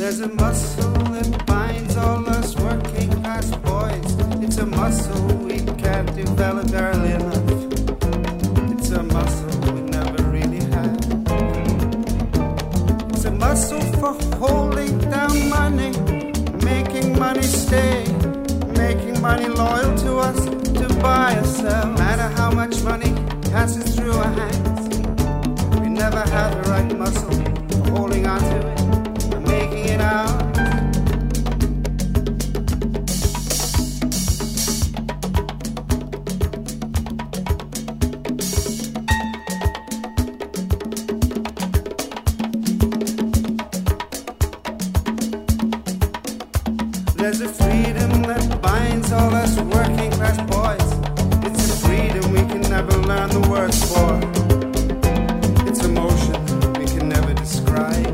There's a muscle that binds all us working class boys. It's a muscle we can't develop early enough. It's a muscle we never really had. It's a muscle for holding down money, making money stay, making money loyal to us, to buy or sell. No matter how much money passes through our hands, we never have the right muscle for holding on to it, making it ours. There's a freedom that binds all us working class boys. It's a freedom we can never learn the words for. It's emotion we can never describe.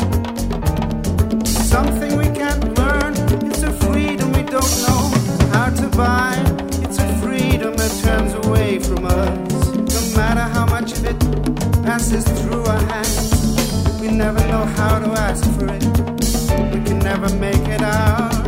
Something we can't learn. It's a freedom we don't know how to buy. It's a freedom that turns away from us. No matter how much of it passes through our hands, we never know how to ask for it. We can never make it out.